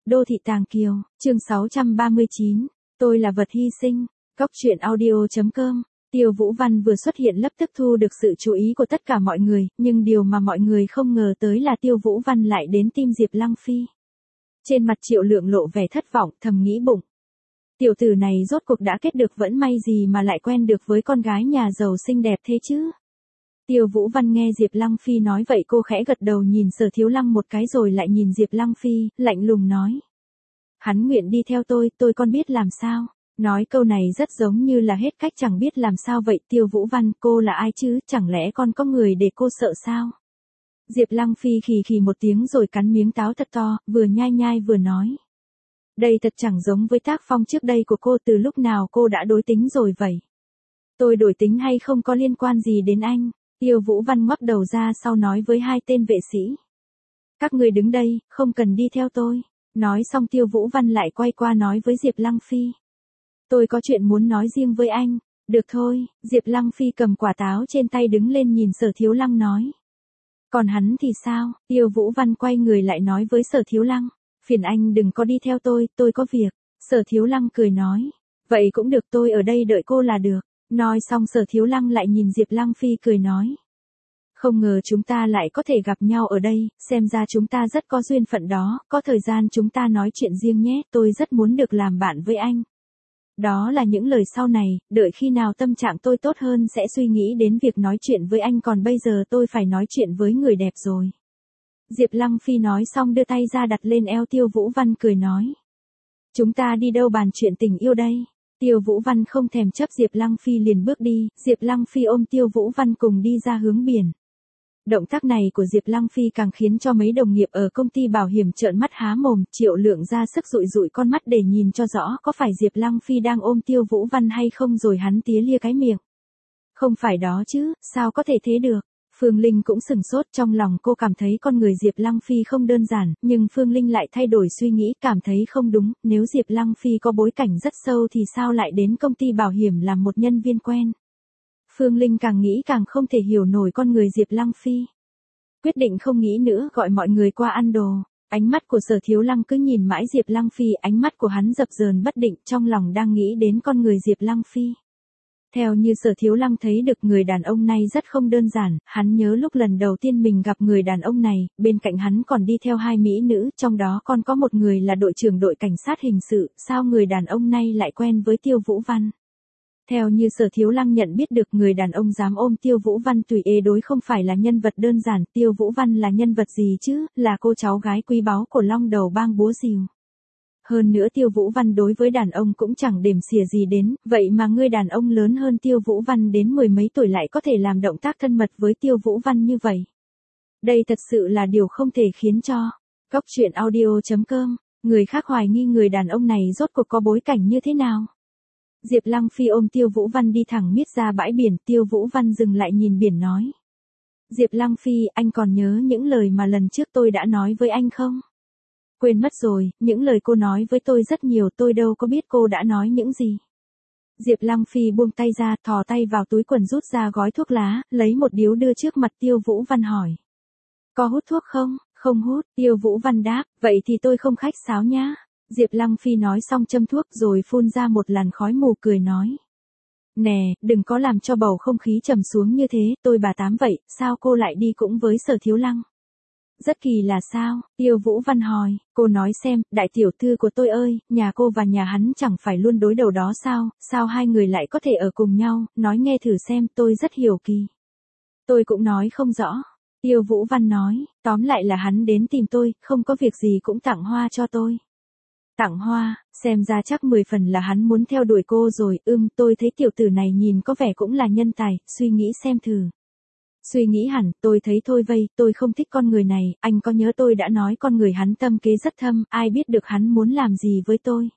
Đô thị Tàng Kiều, chương 639, tôi là vật hy sinh, góc truyện audio.com. Tiêu Vũ Văn vừa xuất hiện lập tức thu được sự chú ý của tất cả mọi người, nhưng điều mà mọi người không ngờ tới là Tiêu Vũ Văn lại đến tìm Diệp Lăng Phi. Trên mặt Triệu Lượng lộ vẻ thất vọng, thầm nghĩ bụng. Tiểu tử này rốt cuộc đã kết được vẫn may gì mà lại quen được với con gái nhà giàu xinh đẹp thế chứ. Tiêu Vũ Văn nghe Diệp Lăng Phi nói vậy cô khẽ gật đầu nhìn Sở Thiếu Lăng một cái rồi lại nhìn Diệp Lăng Phi, lạnh lùng nói. Hắn nguyện đi theo tôi con biết làm sao. Nói câu này rất giống như là hết cách chẳng biết làm sao vậy. Tiêu Vũ Văn, cô là ai chứ, chẳng lẽ con có người để cô sợ sao? Diệp Lăng Phi khì khì một tiếng rồi cắn miếng táo thật to, vừa nhai nhai vừa nói. Đây thật chẳng giống với tác phong trước đây của cô, từ lúc nào cô đã đổi tính rồi vậy? Tôi đổi tính hay không có liên quan gì đến anh? Tiêu Vũ Văn ngoắc đầu ra sau nói với hai tên vệ sĩ. Các người đứng đây, không cần đi theo tôi. Nói xong Tiêu Vũ Văn lại quay qua nói với Diệp Lăng Phi. Tôi có chuyện muốn nói riêng với anh. Được thôi, Diệp Lăng Phi cầm quả táo trên tay đứng lên nhìn Sở Thiếu Lăng nói. Còn hắn thì sao? Tiêu Vũ Văn quay người lại nói với Sở Thiếu Lăng. Phiền anh đừng có đi theo tôi có việc. Sở Thiếu Lăng cười nói. Vậy cũng được, tôi ở đây đợi cô là được. Nói xong Sở Thiếu Lăng lại nhìn Diệp Lăng Phi cười nói. Không ngờ chúng ta lại có thể gặp nhau ở đây, xem ra chúng ta rất có duyên phận đó, có thời gian chúng ta nói chuyện riêng nhé, tôi rất muốn được làm bạn với anh. Đó là những lời sau này, đợi khi nào tâm trạng tôi tốt hơn sẽ suy nghĩ đến việc nói chuyện với anh, còn bây giờ tôi phải nói chuyện với người đẹp rồi. Diệp Lăng Phi nói xong đưa tay ra đặt lên eo Tiêu Vũ Văn cười nói. Chúng ta đi đâu bàn chuyện tình yêu đây? Tiêu Vũ Văn không thèm chấp Diệp Lăng Phi liền bước đi, Diệp Lăng Phi ôm Tiêu Vũ Văn cùng đi ra hướng biển. Động tác này của Diệp Lăng Phi càng khiến cho mấy đồng nghiệp ở công ty bảo hiểm trợn mắt há mồm, Triệu Lượng ra sức dụi dụi con mắt để nhìn cho rõ có phải Diệp Lăng Phi đang ôm Tiêu Vũ Văn hay không rồi hắn tía lia cái miệng. Không phải đó chứ, sao có thể thế được? Phương Linh cũng sửng sốt, trong lòng cô cảm thấy con người Diệp Lăng Phi không đơn giản, nhưng Phương Linh lại thay đổi suy nghĩ, cảm thấy không đúng, nếu Diệp Lăng Phi có bối cảnh rất sâu thì sao lại đến công ty bảo hiểm làm một nhân viên quen. Phương Linh càng nghĩ càng không thể hiểu nổi con người Diệp Lăng Phi. Quyết định không nghĩ nữa gọi mọi người qua ăn đồ. Ánh mắt của Sở Thiếu Lăng cứ nhìn mãi Diệp Lăng Phi, ánh mắt của hắn dập dờn bất định, trong lòng đang nghĩ đến con người Diệp Lăng Phi. Theo như Sở Thiếu Lăng thấy được người đàn ông này rất không đơn giản, hắn nhớ lúc lần đầu tiên mình gặp người đàn ông này, bên cạnh hắn còn đi theo hai mỹ nữ, trong đó còn có một người là đội trưởng đội cảnh sát hình sự, sao người đàn ông này lại quen với Tiêu Vũ Văn? Theo như Sở Thiếu Lăng nhận biết được người đàn ông dám ôm Tiêu Vũ Văn tùy ê đối không phải là nhân vật đơn giản, Tiêu Vũ Văn là nhân vật gì chứ, là cô cháu gái quý báu của Long Đầu Bang Búa Rìu. Hơn nữa Tiêu Vũ Văn đối với đàn ông cũng chẳng đếm xỉa gì đến, vậy mà người đàn ông lớn hơn Tiêu Vũ Văn đến mười mấy tuổi lại có thể làm động tác thân mật với Tiêu Vũ Văn như vậy. Đây thật sự là điều không thể khiến cho. Góc truyện audio.com, người khác hoài nghi người đàn ông này rốt cuộc có bối cảnh như thế nào. Diệp Lăng Phi ôm Tiêu Vũ Văn đi thẳng miết ra bãi biển, Tiêu Vũ Văn dừng lại nhìn biển nói. Diệp Lăng Phi, anh còn nhớ những lời mà lần trước tôi đã nói với anh không? Quên mất rồi, những lời cô nói với tôi rất nhiều, tôi đâu có biết cô đã nói những gì. Diệp Lăng Phi buông tay ra, thò tay vào túi quần rút ra gói thuốc lá, lấy một điếu đưa trước mặt Tiêu Vũ Văn hỏi. Có hút thuốc không? Không hút, Tiêu Vũ Văn đáp, vậy thì tôi không khách sáo nhá. Diệp Lăng Phi nói xong châm thuốc rồi phun ra một làn khói mù cười nói. Nè, đừng có làm cho bầu không khí trầm xuống như thế, tôi bà Tám vậy, sao cô lại đi cũng với Sở Thiếu Lăng? Rất kỳ là sao? Tiêu Vũ Văn hỏi, cô nói xem, đại tiểu thư của tôi ơi, nhà cô và nhà hắn chẳng phải luôn đối đầu đó sao hai người lại có thể ở cùng nhau, nói nghe thử xem, tôi rất hiểu kỳ. Tôi cũng nói không rõ. Tiêu Vũ Văn nói, tóm lại là hắn đến tìm tôi, không có việc gì cũng tặng hoa cho tôi. Tặng hoa, xem ra chắc 10 phần là hắn muốn theo đuổi cô rồi, tôi thấy tiểu tử này nhìn có vẻ cũng là nhân tài, suy nghĩ xem thử. Suy nghĩ hẳn, tôi thấy thôi vây, tôi không thích con người này, anh có nhớ tôi đã nói con người hắn tâm kế rất thâm, ai biết được hắn muốn làm gì với tôi.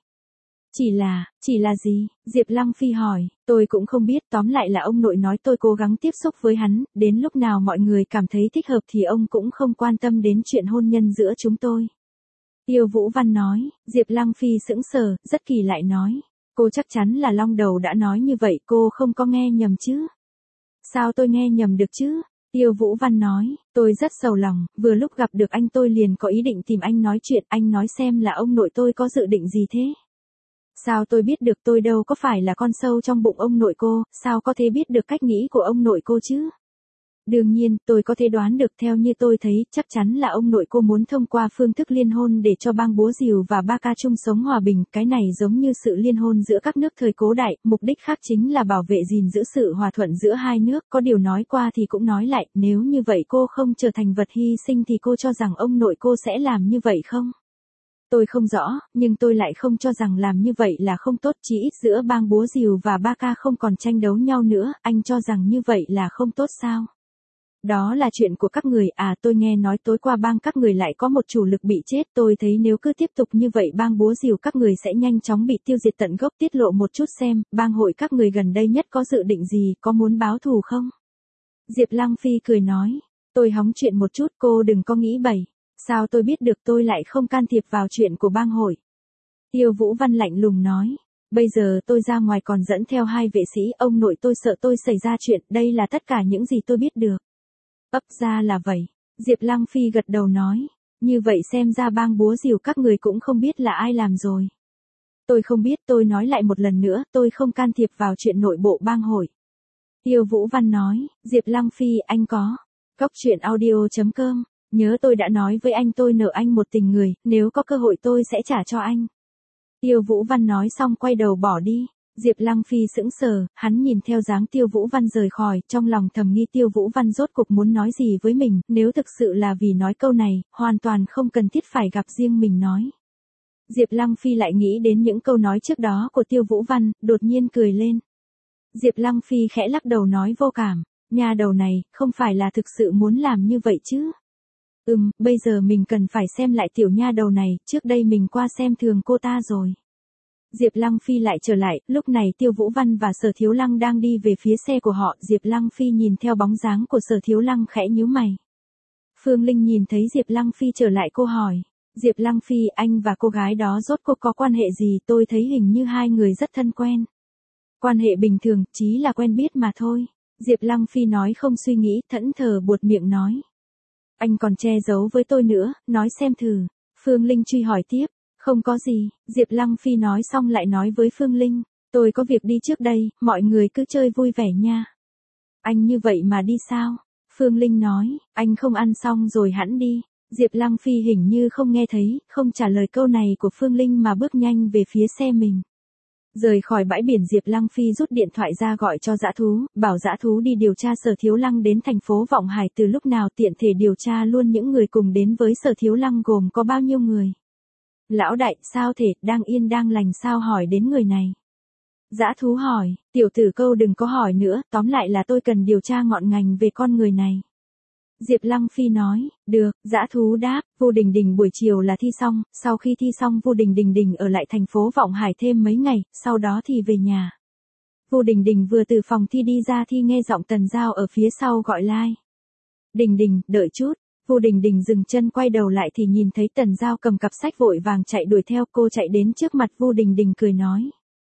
Chỉ là gì? Diệp Lăng Phi hỏi, tôi cũng không biết, tóm lại là ông nội nói tôi cố gắng tiếp xúc với hắn, đến lúc nào mọi người cảm thấy thích hợp thì ông cũng không quan tâm đến chuyện hôn nhân giữa chúng tôi. Tiêu Vũ Văn nói, Diệp Lăng Phi sững sờ, rất kỳ lại nói. Cô chắc chắn là Long Đầu đã nói như vậy, cô không có nghe nhầm chứ? Sao tôi nghe nhầm được chứ? Tiêu Vũ Văn nói, tôi rất sầu lòng, vừa lúc gặp được anh tôi liền có ý định tìm anh nói chuyện, anh nói xem là ông nội tôi có dự định gì thế? Sao tôi biết được, tôi đâu có phải là con sâu trong bụng ông nội cô, sao có thể biết được cách nghĩ của ông nội cô chứ? Đương nhiên, tôi có thể đoán được, theo như tôi thấy, chắc chắn là ông nội cô muốn thông qua phương thức liên hôn để cho bang Búa Rìu và Ba Ca chung sống hòa bình, cái này giống như sự liên hôn giữa các nước thời cổ đại, mục đích khác chính là bảo vệ gìn giữ sự hòa thuận giữa hai nước, có điều nói qua thì cũng nói lại, nếu như vậy cô không trở thành vật hy sinh thì cô cho rằng ông nội cô sẽ làm như vậy không? Tôi không rõ, nhưng tôi lại không cho rằng làm như vậy là không tốt, chỉ ít giữa bang Búa Rìu và Ba Ca không còn tranh đấu nhau nữa, anh cho rằng như vậy là không tốt sao? Đó là chuyện của các người, tôi nghe nói tối qua bang các người lại có một chủ lực bị chết, tôi thấy nếu cứ tiếp tục như vậy bang Búa Rìu các người sẽ nhanh chóng bị tiêu diệt tận gốc, tiết lộ một chút xem, bang hội các người gần đây nhất có dự định gì, có muốn báo thù không? Diệp Lăng Phi cười nói, tôi hóng chuyện một chút, cô đừng có nghĩ bậy, sao tôi biết được, tôi lại không can thiệp vào chuyện của bang hội. Tiêu Vũ Văn lạnh lùng nói. Bây giờ tôi ra ngoài còn dẫn theo 2 vệ sĩ, ông nội tôi sợ tôi xảy ra chuyện, đây là tất cả những gì tôi biết được. Ấp ra là vậy. Diệp Lăng Phi gật đầu nói. Như vậy xem ra bang Búa Rìu các người cũng không biết là ai làm rồi. Tôi không biết, tôi nói lại một lần nữa, tôi không can thiệp vào chuyện nội bộ bang hội. Tiêu Vũ Văn nói, Diệp Lăng Phi, anh có. Cóc truyện audio.com, nhớ tôi đã nói với anh tôi nợ anh một tình người, nếu có cơ hội tôi sẽ trả cho anh. Tiêu Vũ Văn nói xong quay đầu bỏ đi. Diệp Lăng Phi sững sờ, hắn nhìn theo dáng Tiêu Vũ Văn rời khỏi, trong lòng thầm nghi Tiêu Vũ Văn rốt cục muốn nói gì với mình, nếu thực sự là vì nói câu này, hoàn toàn không cần thiết phải gặp riêng mình nói. Diệp Lăng Phi lại nghĩ đến những câu nói trước đó của Tiêu Vũ Văn, đột nhiên cười lên. Diệp Lăng Phi khẽ lắc đầu nói vô cảm, nha đầu này, không phải là thực sự muốn làm như vậy chứ. Bây giờ mình cần phải xem lại tiểu nha đầu này, trước đây mình qua xem thường cô ta rồi. Diệp Lăng Phi lại trở lại, lúc này Tiêu Vũ Văn và Sở Thiếu Lăng đang đi về phía xe của họ, Diệp Lăng Phi nhìn theo bóng dáng của Sở Thiếu Lăng khẽ nhíu mày. Phương Linh nhìn thấy Diệp Lăng Phi trở lại cô hỏi, Diệp Lăng Phi, anh và cô gái đó rốt cuộc có quan hệ gì, tôi thấy hình như hai người rất thân quen. Quan hệ bình thường, chỉ là quen biết mà thôi. Diệp Lăng Phi nói không suy nghĩ, thẫn thờ buột miệng nói. Anh còn che giấu với tôi nữa, nói xem thử. Phương Linh truy hỏi tiếp. Không có gì, Diệp Lăng Phi nói xong lại nói với Phương Linh, tôi có việc đi trước đây, mọi người cứ chơi vui vẻ nha. Anh như vậy mà đi sao? Phương Linh nói, anh không ăn xong rồi hẵng đi. Diệp Lăng Phi hình như không nghe thấy, không trả lời câu này của Phương Linh mà bước nhanh về phía xe mình. Rời khỏi bãi biển, Diệp Lăng Phi rút điện thoại ra gọi cho Dã Thú, bảo Dã Thú đi điều tra Sở Thiếu Lăng đến thành phố Vọng Hải từ lúc nào, tiện thể điều tra luôn những người cùng đến với Sở Thiếu Lăng gồm có bao nhiêu người. Lão đại, sao thể, đang yên đang lành sao hỏi đến người này? Dã Thú hỏi, tiểu tử câu đừng có hỏi nữa, tóm lại là tôi cần điều tra ngọn ngành về con người này. Diệp Lăng Phi nói, được, Dã Thú đáp, Vu Đình Đình buổi chiều là thi xong, sau khi thi xong Vu Đình ở lại thành phố Vọng Hải thêm mấy ngày, sau đó thì về nhà. Vu Đình vừa từ phòng thi đi ra thì nghe giọng Tần Giao ở phía sau gọi lai. Đình, đợi chút. Vu Đình dừng chân quay đầu lại thì nhìn thấy Tần Giao cầm cặp sách vội vàng chạy đuổi theo, cô chạy đến trước mặt Vu Đình cười nói.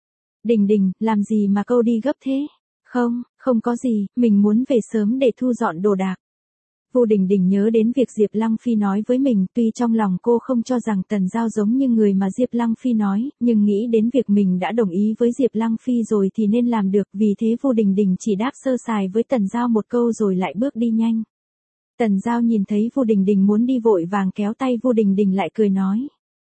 Đình, làm gì mà cô đi gấp thế? Không có gì, mình muốn về sớm để thu dọn đồ đạc. Vu Đình nhớ đến việc Diệp Lăng Phi nói với mình, tuy trong lòng cô không cho rằng Tần Giao giống như người mà Diệp Lăng Phi nói, nhưng nghĩ đến việc mình đã đồng ý với Diệp Lăng Phi rồi thì nên làm được, vì thế Vu Đình chỉ đáp sơ sài với Tần Giao một câu rồi lại bước đi nhanh. Tần Giao nhìn thấy Vu Đình muốn đi vội vàng kéo tay Vu Đình lại cười nói.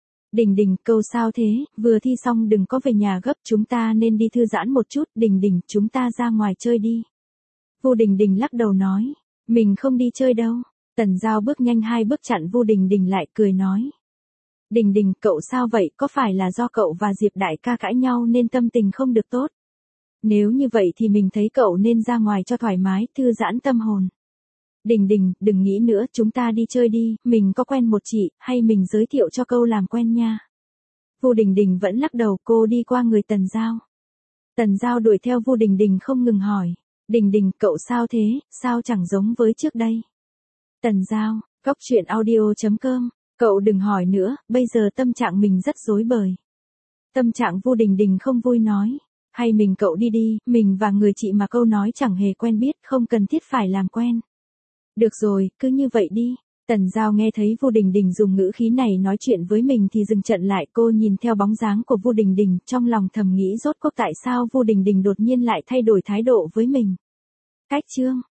Đình, câu sao thế, vừa thi xong đừng có về nhà gấp, chúng ta nên đi thư giãn một chút, Đình, chúng ta ra ngoài chơi đi. Vu Đình lắc đầu nói, mình không đi chơi đâu. Tần Giao bước nhanh 2 bước chặn Vu Đình lại cười nói. Đình, cậu sao vậy, có phải là do cậu và Diệp đại ca cãi nhau nên tâm tình không được tốt? Nếu như vậy thì mình thấy cậu nên ra ngoài cho thoải mái, thư giãn tâm hồn. Đình, đừng nghĩ nữa, chúng ta đi chơi đi, mình có quen một chị, hay mình giới thiệu cho câu làm quen nha. Vu Đình vẫn lắc đầu, cô đi qua người Tần Giao. Tần Giao đuổi theo Vu Đình không ngừng hỏi. Đình, cậu sao thế, sao chẳng giống với trước đây? Tần Giao, Cóc truyện audio.com, cậu đừng hỏi nữa, bây giờ tâm trạng mình rất rối bời. Tâm trạng Vu Đình không vui nói. Hay mình cậu đi đi, mình và người chị mà câu nói chẳng hề quen biết, không cần thiết phải làm quen. Được rồi, cứ như vậy đi. Tần Giao nghe thấy Vu Đình Đình dùng ngữ khí này nói chuyện với mình thì dừng trận lại, cô nhìn theo bóng dáng của Vu Đình Đình, trong lòng thầm nghĩ rốt cuộc tại sao Vu Đình Đình đột nhiên lại thay đổi thái độ với mình. Cách chương